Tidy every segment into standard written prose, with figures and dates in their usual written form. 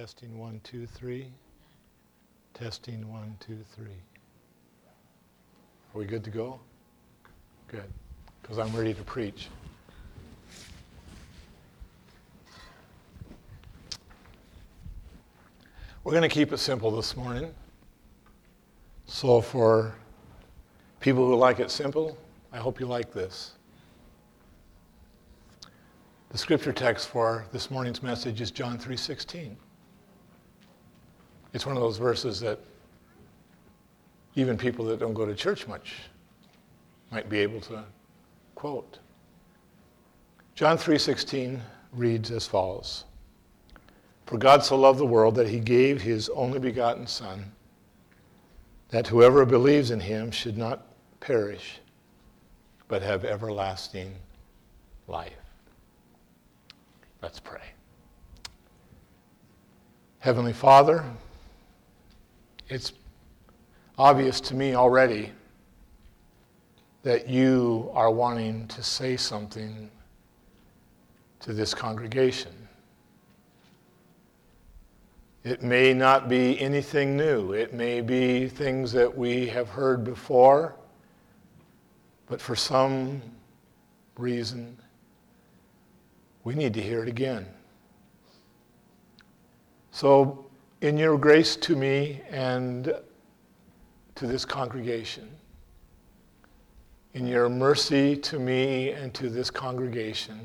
Testing 1, 2, 3. Testing 1, 2, 3. Are we good to go? Good, because I'm ready to preach. We're going to keep it simple this morning. So for people who like it simple, I hope you like this. The scripture text for this morning's message is John 3:16. It's one of those verses that even people that don't go to church much might be able to quote. John 3:16 reads as follows. For God so loved the world that he gave his only begotten Son, that whoever believes in him should not perish, but have everlasting life. Let's pray. Heavenly Father, it's obvious to me already that you are wanting to say something to this congregation. It may not be anything new. It may be things that we have heard before, but for some reason, we need to hear it again. So, in your grace to me and to this congregation, in your mercy to me and to this congregation,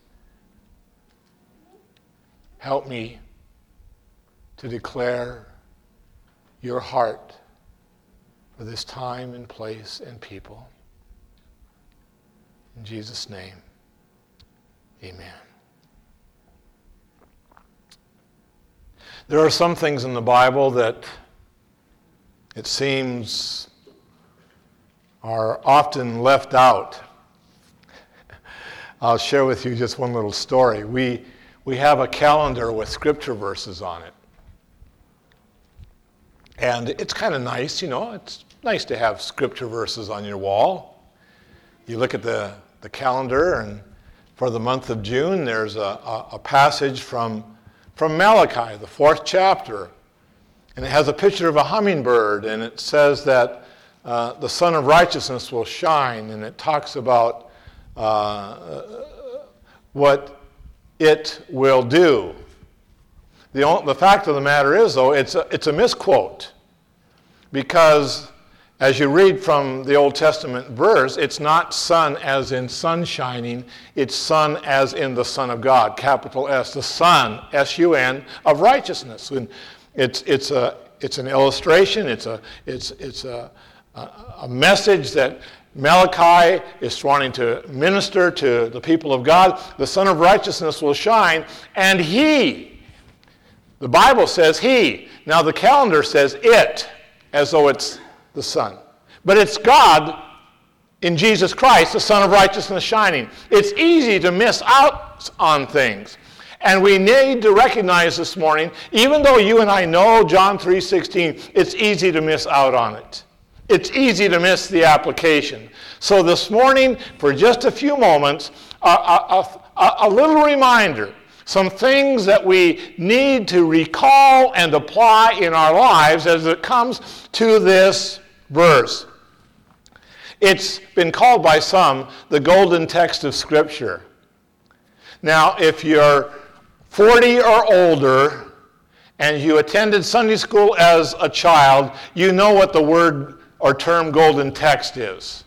help me to declare your heart for this time and place and people. In Jesus' name, amen. There are some things in the Bible that it seems are often left out. I'll share with you just one little story. We have a calendar with scripture verses on it. And it's kind of nice, it's nice to have scripture verses on your wall. You look at the calendar, and for the month of June, there's a passage from Malachi, the 4th chapter. And it has a picture of a hummingbird, and it says that the Sun of Righteousness will shine, and it talks about what it will do. The fact of the matter is, though, it's a misquote, because as you read from the Old Testament verse, it's not sun as in sun shining, it's sun as in the Son of God, capital S, the Son, S-U-N, of righteousness. And it's an illustration, it's a message that Malachi is wanting to minister to the people of God. The Son of Righteousness will shine, and he, the Bible says he. Now the calendar says it, as though it's the Son. But it's God in Jesus Christ, the Son of Righteousness shining. It's easy to miss out on things. And we need to recognize this morning, even though you and I know John 3:16, it's easy to miss out on it. It's easy to miss the application. So this morning, for just a few moments, a little reminder. Some things that we need to recall and apply in our lives as it comes to this verse. It's been called by some the golden text of Scripture. Now, if you're 40 or older and you attended Sunday school as a child, you know what the word or term golden text is.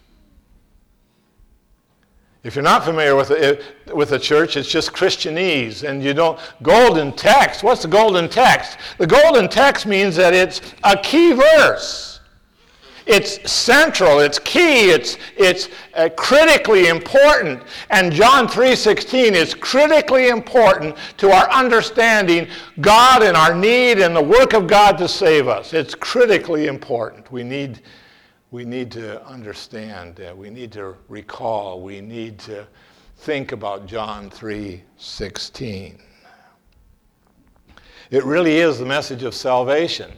If you're not familiar with the church, it's just Christianese, and you don't. Golden text, what's the golden text? The golden text means that it's a key verse. It's central, it's key, it's critically important. And John 3:16 is critically important to our understanding God and our need and the work of God to save us. It's critically important. We need to understand, we need to recall, we need to think about John 3:16. It really is the message of salvation.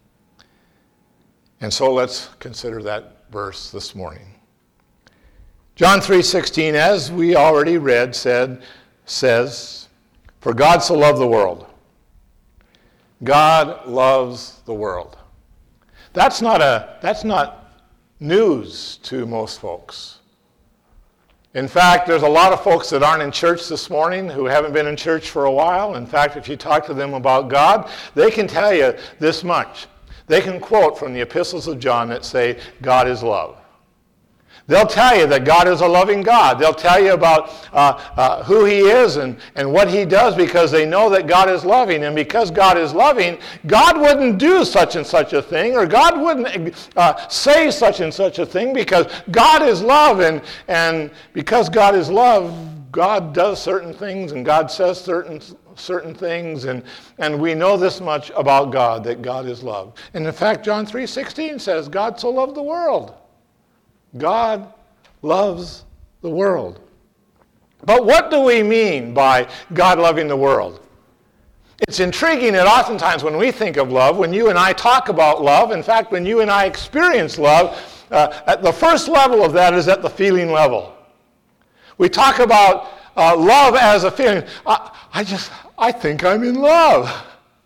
And so let's consider that verse this morning. John 3:16, as we already read, says, For God so loved the world God loves the world. That's not news to most folks. In fact, there's a lot of folks that aren't in church this morning who haven't been in church for a while. In fact, if you talk to them about God, they can tell you this much. They can quote from the epistles of John that say, God is love. They'll tell you that God is a loving God. They'll tell you about who he is and what he does because they know that God is loving. And because God is loving, God wouldn't do such and such a thing, or God wouldn't say such and such a thing, because God is love. And because God is love, God does certain things and God says certain things. And we know this much about God, that God is love. And in fact, John 3:16 says, God so loved the world. God loves the world. But what do we mean by God loving the world? It's intriguing that oftentimes when we think of love, when you and I talk about love, in fact, when you and I experience love, at the first level of that is at the feeling level. We talk about love as a feeling. I think I'm in love.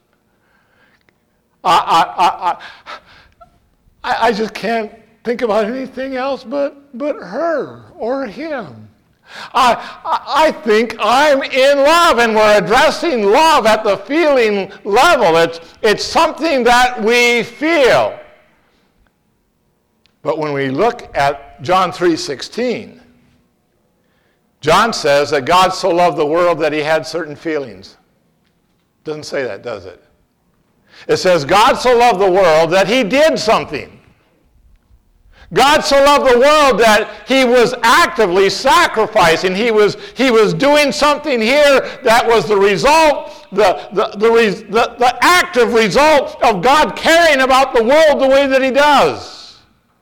I just can't think about anything else but her or him. I think I'm in love, and we're addressing love at the feeling level. It's something that we feel. But when we look at John 3:16, John says that God so loved the world that he had certain feelings. Doesn't say that, does it? It says God so loved the world that he did something. God so loved the world that he was actively sacrificing. He was doing something here that was the result, the active result of God caring about the world the way that he does.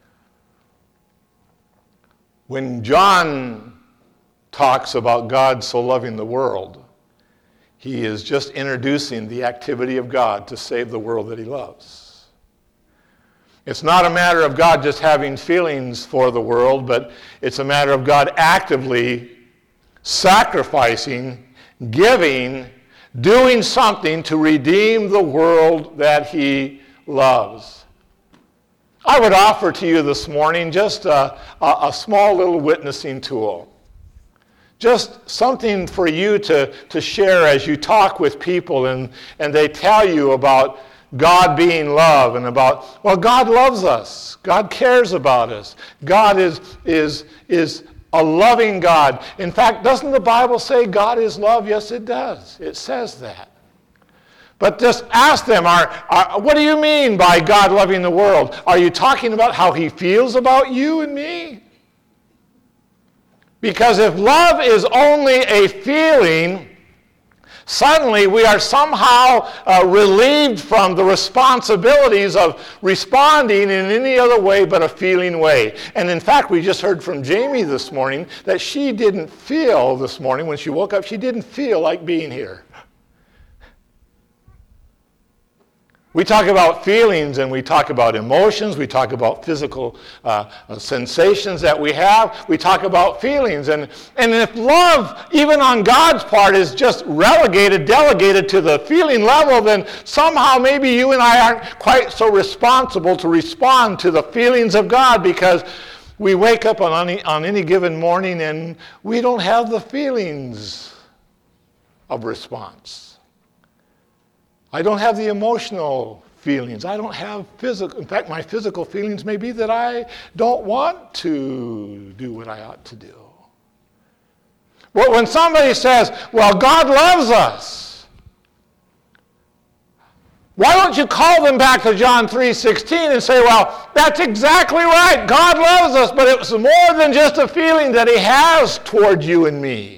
When John talks about God so loving the world, he is just introducing the activity of God to save the world that he loves. It's not a matter of God just having feelings for the world, but it's a matter of God actively sacrificing, giving, doing something to redeem the world that he loves. I would offer to you this morning just a small little witnessing tool. Just something for you to share as you talk with people and they tell you about God being love and about, well, God loves us. God cares about us. God is a loving God. In fact, doesn't the Bible say God is love? Yes, it does. It says that. But just ask them, what do you mean by God loving the world? Are you talking about how he feels about you and me? Because if love is only a feeling, suddenly we are somehow relieved from the responsibilities of responding in any other way but a feeling way. And in fact, we just heard from Jamie this morning that she didn't feel this morning, when she woke up, she didn't feel like being here. We talk about feelings and we talk about emotions. We talk about physical sensations that we have. We talk about feelings. And if love, even on God's part, is just delegated to the feeling level, then somehow maybe you and I aren't quite so responsible to respond to the feelings of God, because we wake up on any given morning and we don't have the feelings of response. I don't have the emotional feelings. I don't have physical. In fact, my physical feelings may be that I don't want to do what I ought to do. Well, when somebody says, well, God loves us, why don't you call them back to John 3:16 and say, well, that's exactly right. God loves us, but it's more than just a feeling that he has toward you and me.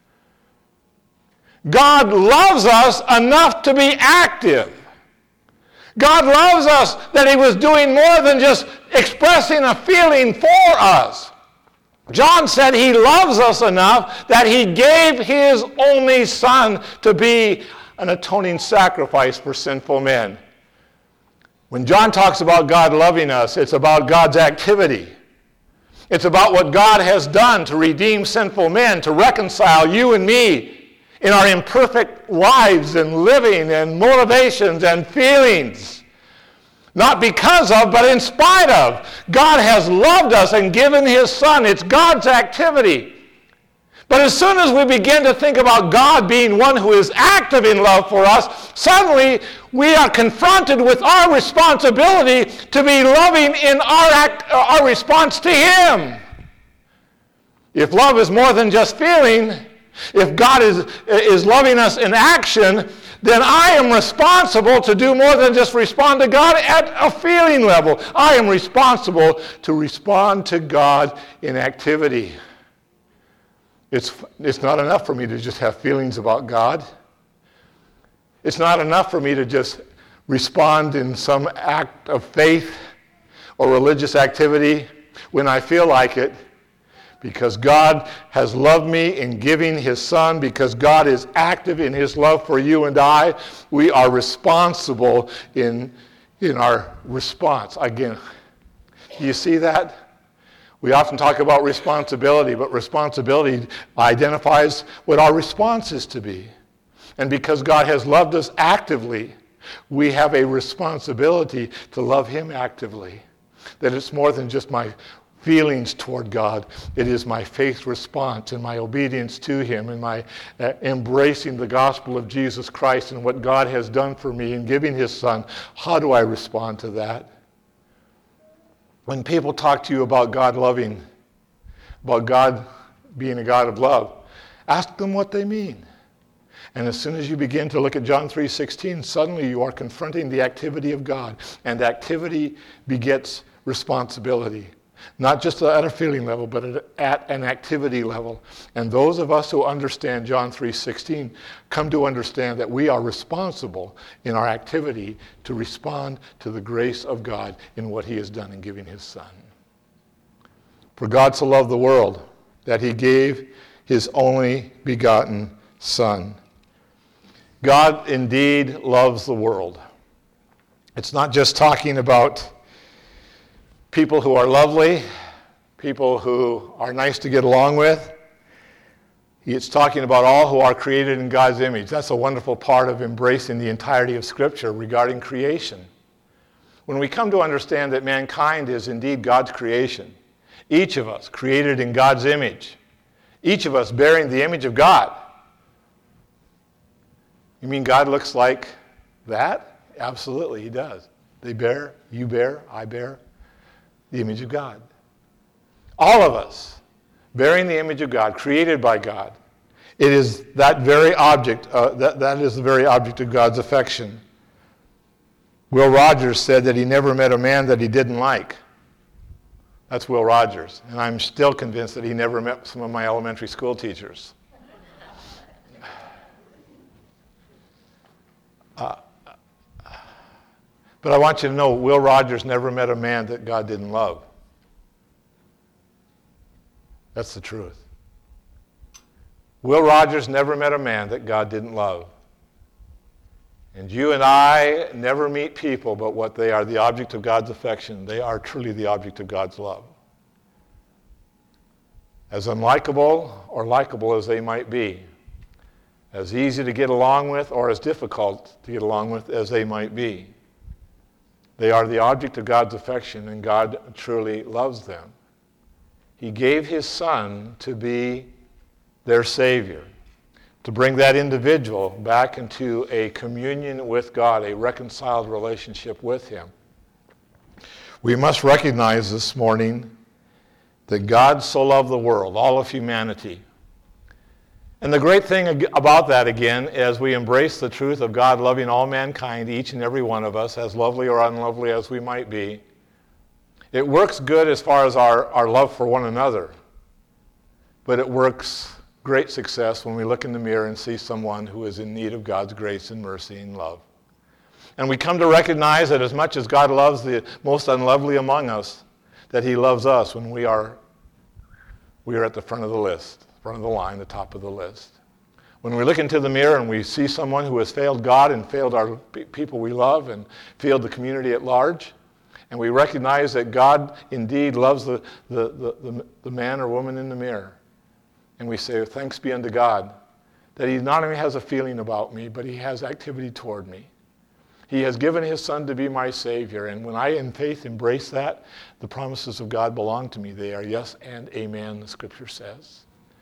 God loves us enough to be active. God loves us that he was doing more than just expressing a feeling for us. John said he loves us enough that he gave his only son to be an atoning sacrifice for sinful men. When John talks about God loving us, it's about God's activity. It's about what God has done to redeem sinful men, to reconcile you and me in our imperfect lives and living and motivations and feelings. Not because of, but in spite of. God has loved us and given his Son. It's God's activity. But as soon as we begin to think about God being one who is active in love for us, suddenly we are confronted with our responsibility to be loving in our response to him. If love is more than just feeling, if God is loving us in action, then I am responsible to do more than just respond to God at a feeling level. I am responsible to respond to God in activity. It's not enough for me to just have feelings about God. It's not enough for me to just respond in some act of faith or religious activity when I feel like it. Because God has loved me in giving his Son, because God is active in his love for you and I, we are responsible in our response. Again, do you see that? We often talk about responsibility, but responsibility identifies what our response is to be. And because God has loved us actively, we have a responsibility to love him actively. That it's more than just my feelings toward God. It is my faith response and my obedience to him and my embracing the gospel of Jesus Christ and what God has done for me in giving his Son. How do I respond to that? When people talk to you about God loving, about God being a God of love, ask them what they mean. And as soon as you begin to look at John 3:16, suddenly you are confronting the activity of God. And activity begets responsibility. Not just at a feeling level, but at an activity level. And those of us who understand John 3:16 come to understand that we are responsible in our activity to respond to the grace of God in what he has done in giving his Son. For God so loved the world that he gave his only begotten Son. God indeed loves the world. It's not just talking about people who are lovely, people who are nice to get along with. It's talking about all who are created in God's image. That's a wonderful part of embracing the entirety of Scripture regarding creation. When we come to understand that mankind is indeed God's creation, each of us created in God's image, each of us bearing the image of God. You mean God looks like that? Absolutely, he does. They bear, you bear, I bear the image of God. All of us bearing the image of God, created by God. It is that very object, that is the very object of God's affection. Will Rogers said that he never met a man that he didn't like. That's Will Rogers. And I'm still convinced that he never met some of my elementary school teachers. But I want you to know, Will Rogers never met a man that God didn't love. That's the truth. Will Rogers never met a man that God didn't love. And you and I never meet people but what they are, the object of God's affection. They are truly the object of God's love. As unlikable or likable as they might be, as easy to get along with or as difficult to get along with as they might be, they are the object of God's affection, and God truly loves them. He gave his Son to be their Savior, to bring that individual back into a communion with God, a reconciled relationship with him. We must recognize this morning that God so loved the world, all of humanity. And the great thing about that, again, as we embrace the truth of God loving all mankind, each and every one of us, as lovely or unlovely as we might be, it works good as far as our love for one another. But it works great success when we look in the mirror and see someone who is in need of God's grace and mercy and love. And we come to recognize that as much as God loves the most unlovely among us, that he loves us when we are at the front of the list. Front of the line, the top of the list. When we look into the mirror and we see someone who has failed God and failed our people we love and failed the community at large, and we recognize that God indeed loves the man or woman in the mirror, and we say, thanks be unto God that he not only has a feeling about me, but he has activity toward me. He has given his Son to be my Savior, and when I in faith embrace that, the promises of God belong to me. They are yes and amen, the Scripture says.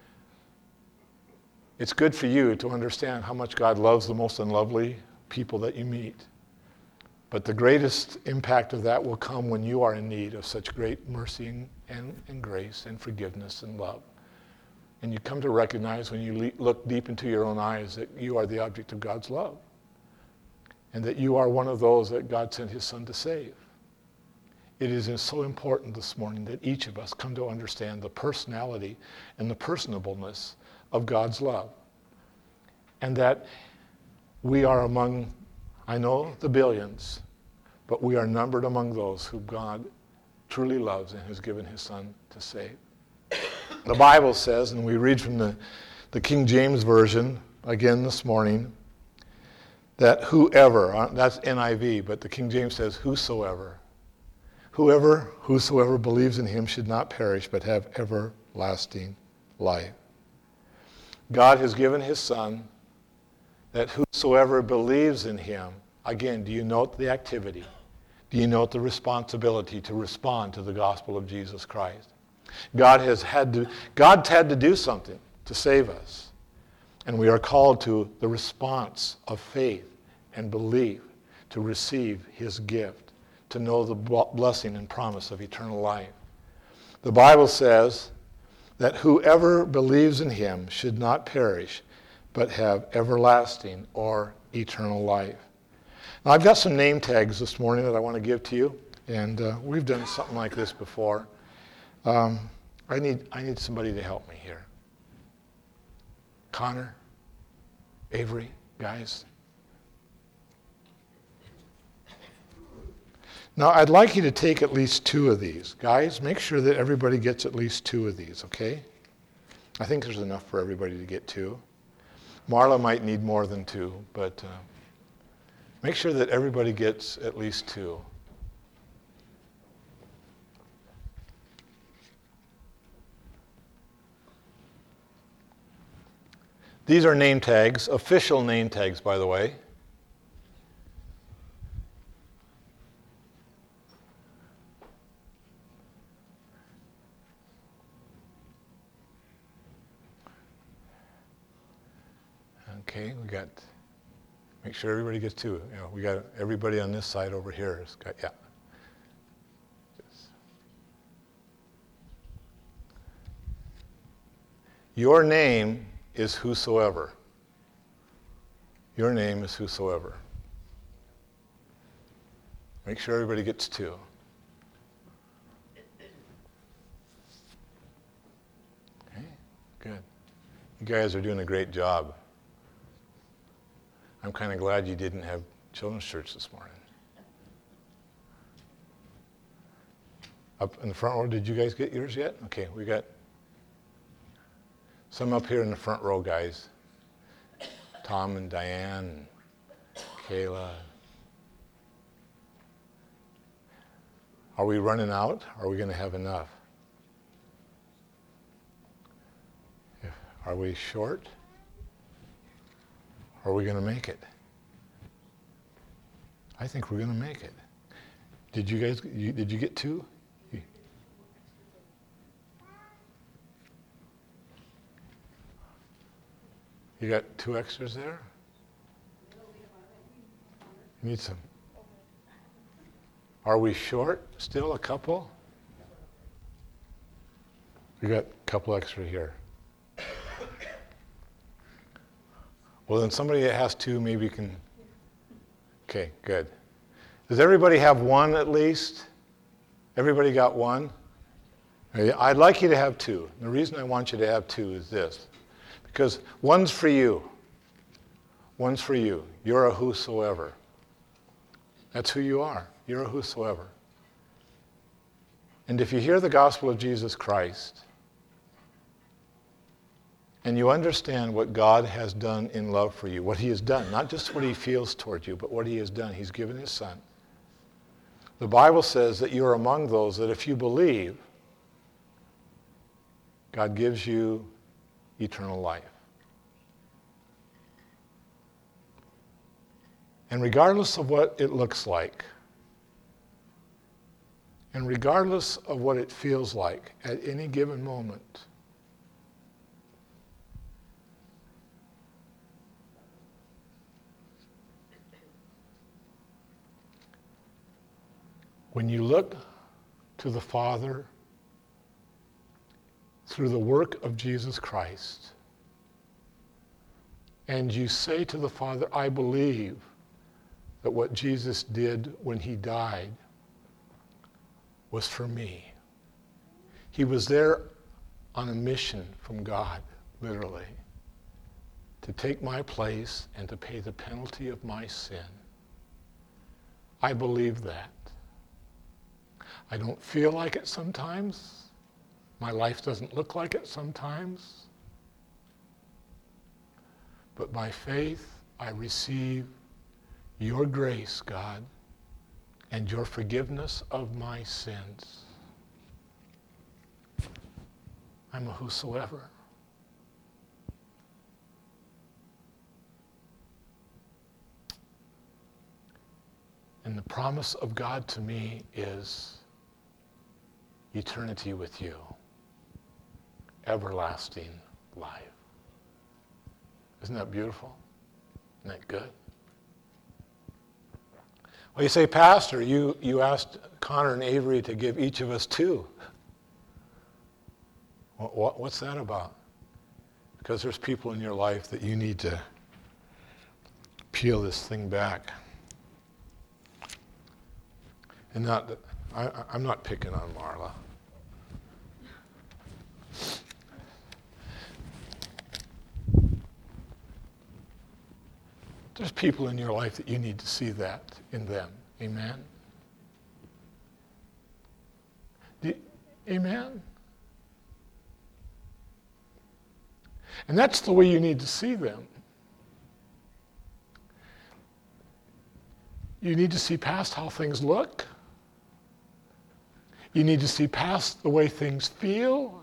It's good for you to understand how much God loves the most unlovely people that you meet. But the greatest impact of that will come when you are in need of such great mercy and grace and forgiveness and love. And you come to recognize when you look deep into your own eyes that you are the object of God's love. And that you are one of those that God sent his Son to save. It is so important this morning that each of us come to understand the personality and the personableness of God's love. And that we are among, I know, the billions, but we are numbered among those who God truly loves and has given his Son to save. The Bible says, and we read from the King James Version again this morning, that whoever, that's NIV, but the King James says whosoever. Whosoever believes in him should not perish but have everlasting life. God has given his Son that whosoever believes in him, again, do you note the activity? Do you note the responsibility to respond to the gospel of Jesus Christ? God's had to do something to save us. And we are called to the response of faith and belief to receive his gift, to know the blessing and promise of eternal life. The Bible says that whoever believes in him should not perish, but have everlasting or eternal life. Now, I've got some name tags this morning that I want to give to you, and we've done something like this before. I need somebody to help me here. Connor, Avery, guys. Now, I'd like you to take at least 2 of these. Guys, make sure that everybody gets at least 2 of these, okay? I think there's enough for everybody to get 2. Marla might need more than 2, but make sure that everybody gets at least 2. These are name tags, official name tags, by the way. Okay, make sure everybody gets 2. We got everybody on this side over here. Yeah. Your name is whosoever. Your name is whosoever. Make sure everybody gets 2. Okay, good. You guys are doing a great job. I'm kind of glad you didn't have children's church this morning. Up in the front row, did you guys get yours yet? Okay, we got some up here in the front row, guys. Tom and Diane and Kayla. Are we running out? Are we going to have enough? Are we short? Are we going to make it? I think we're going to make it. Did you guys, did you get 2? You got 2 extras there? You need some. Are we short still a couple? We got a couple extra here. Well, then somebody that has 2 maybe can. Okay, good. Does everybody have 1 at least? Everybody got 1? I'd like you to have 2. The reason I want you to have 2 is this. Because 1's for you. 1's for you. You're a whosoever. That's who you are. You're a whosoever. And if you hear the gospel of Jesus Christ, and you understand what God has done in love for you, what he has done, not just what he feels toward you, but what he has done. He's given his Son. The Bible says that you're among those that if you believe, God gives you eternal life. And regardless of what it looks like, and regardless of what it feels like at any given moment, when you look to the Father through the work of Jesus Christ, and you say to the Father, I believe that what Jesus did when he died was for me. He was there on a mission from God, literally, to take my place and to pay the penalty of my sin. I believe that. I don't feel like it sometimes. My life doesn't look like it sometimes. But by faith, I receive your grace, God, and your forgiveness of my sins. I'm a whosoever. And the promise of God to me is eternity with you, everlasting life. Isn't that beautiful? Isn't that good? Well, you say, Pastor, you asked Connor and Avery to give each of us 2. What's that about? Because there's people in your life that you need to peel this thing back. And I'm not picking on Marla. There's people in your life that you need to see that in them. Amen? Amen? And that's the way you need to see them. You need to see past how things look. You need to see past the way things feel.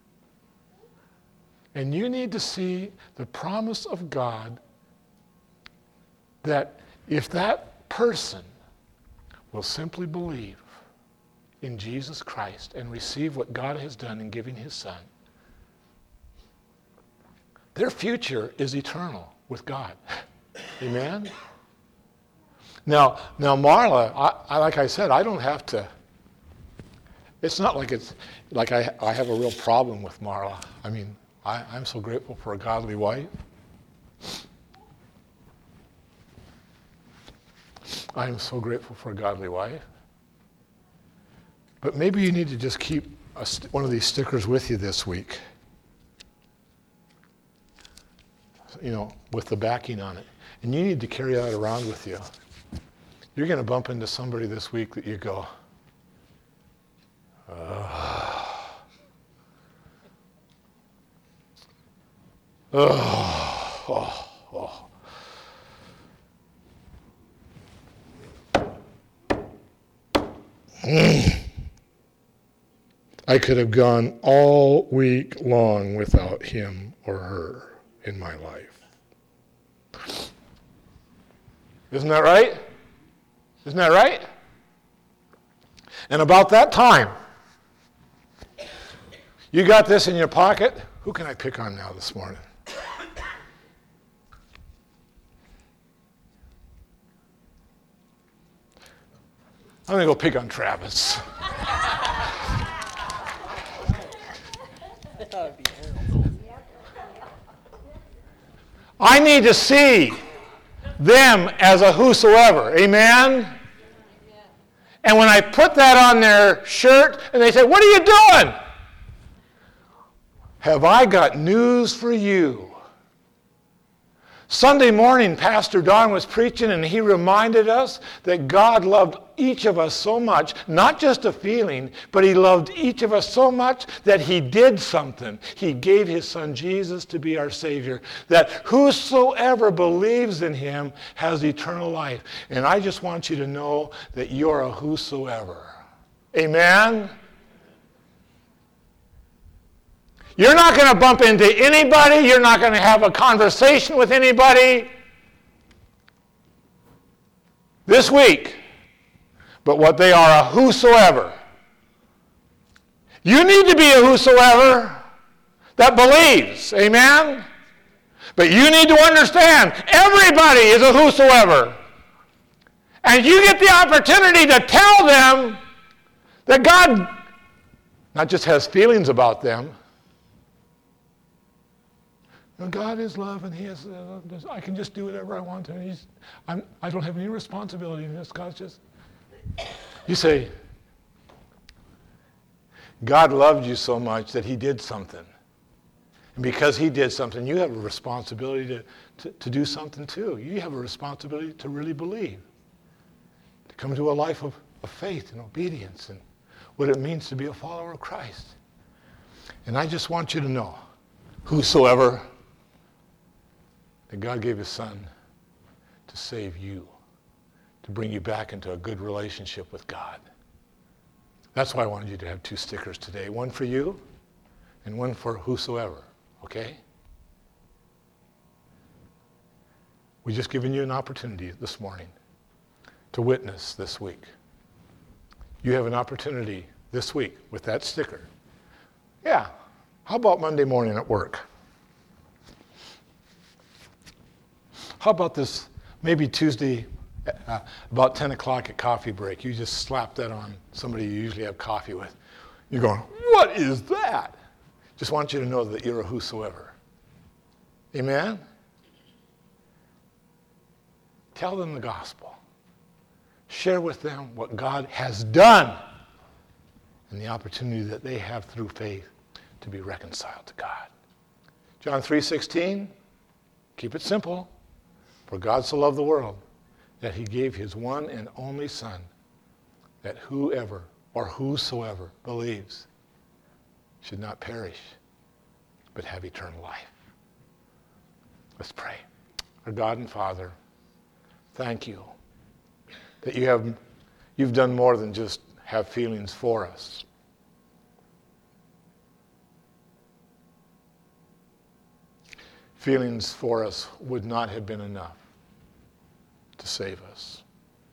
And you need to see the promise of God that if that person will simply believe in Jesus Christ and receive what God has done in giving his Son, their future is eternal with God. Amen? Now Marla, like I said, I don't have to, it's not like it's like I have a real problem with Marla. I mean, I'm so grateful for a godly wife. I am so grateful for a godly wife. But maybe you need to just keep one of these stickers with you this week. You know, with the backing on it. And you need to carry that around with you. You're going to bump into somebody this week that you go, oh. I could have gone all week long without him or her in my life. Isn't that right? Isn't that right? And about that time, you got this in your pocket. Who can I pick on now this morning? I'm going to go pick on Travis. I need to see them as a whosoever. Amen? And when I put that on their shirt and they say, what are you doing? Have I got news for you? Sunday morning, Pastor Don was preaching and he reminded us that God loved each of us so much, not just a feeling, but he loved each of us so much that he did something. He gave his Son Jesus to be our Savior, that whosoever believes in him has eternal life. And I just want you to know that you're a whosoever. Amen? You're not going to bump into anybody. You're not going to have a conversation with anybody. this week, but what they are a whosoever. You need to be a whosoever that believes. Amen? But you need to understand, everybody is a whosoever. And you get the opportunity to tell them that God not just has feelings about them. God is love, and He is. I can just do whatever I want to. And I don't have any responsibility in this. God's just. You say, God loved you so much that He did something. And because He did something, you have a responsibility to do something too. You have a responsibility to really believe, to come to a life of faith and obedience and what it means to be a follower of Christ. And I just want you to know, whosoever, that God gave His Son to save you, to bring you back into a good relationship with God. That's why I wanted you to have 2 stickers today, one for you and one for whosoever, okay? We've just given you an opportunity this morning to witness this week. You have an opportunity this week with that sticker. Yeah, how about Monday morning at work? How about this, maybe Tuesday, about 10 o'clock at coffee break, you just slap that on somebody you usually have coffee with. You're going, what is that? Just want you to know that you're a whosoever. Amen? Tell them the gospel. Share with them what God has done and the opportunity that they have through faith to be reconciled to God. John 3:16, keep it simple. For God so loved the world that He gave His one and only Son, that whoever or whosoever believes should not perish, but have eternal life. Let's pray. Our God and Father, thank you that you've done more than just have feelings for us. Feelings for us would not have been enough to save us.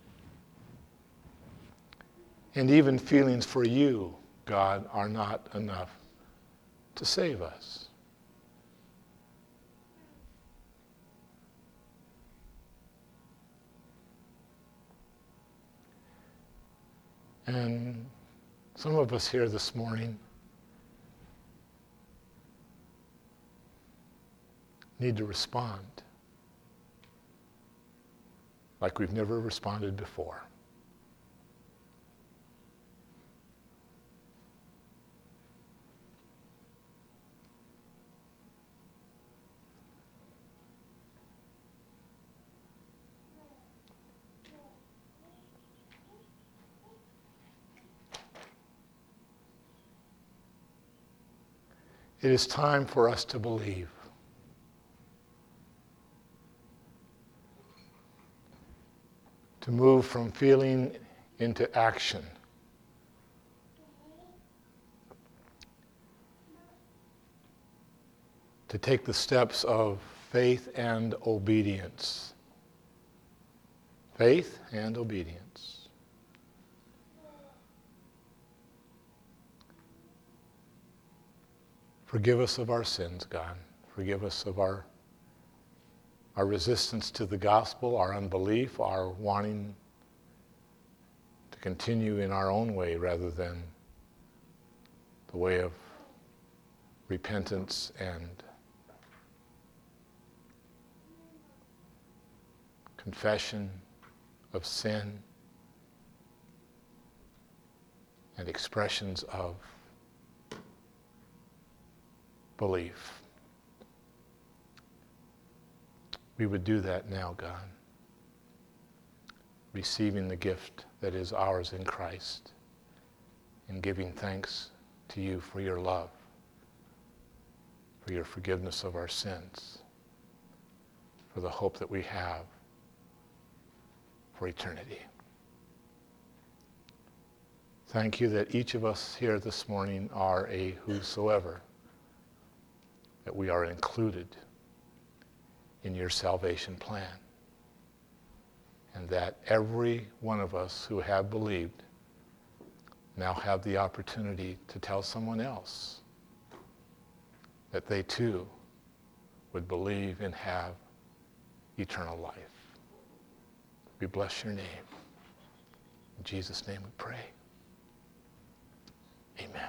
And even feelings for you, God, are not enough to save us. And some of us here this morning need to respond like we've never responded before. It is time for us to believe. To move from feeling into action. To take the steps of faith and obedience. Faith and obedience. Forgive us of our sins, God. Forgive us of our resistance to the gospel, our unbelief, our wanting to continue in our own way rather than the way of repentance and confession of sin and expressions of belief. We would do that now, God, receiving the gift that is ours in Christ and giving thanks to you for your love, for your forgiveness of our sins, for the hope that we have for eternity. Thank you that each of us here this morning are a whosoever, that we are included in your salvation plan, and that every one of us who have believed now have the opportunity to tell someone else that they too would believe and have eternal life. We bless your name. In Jesus' name we pray. Amen.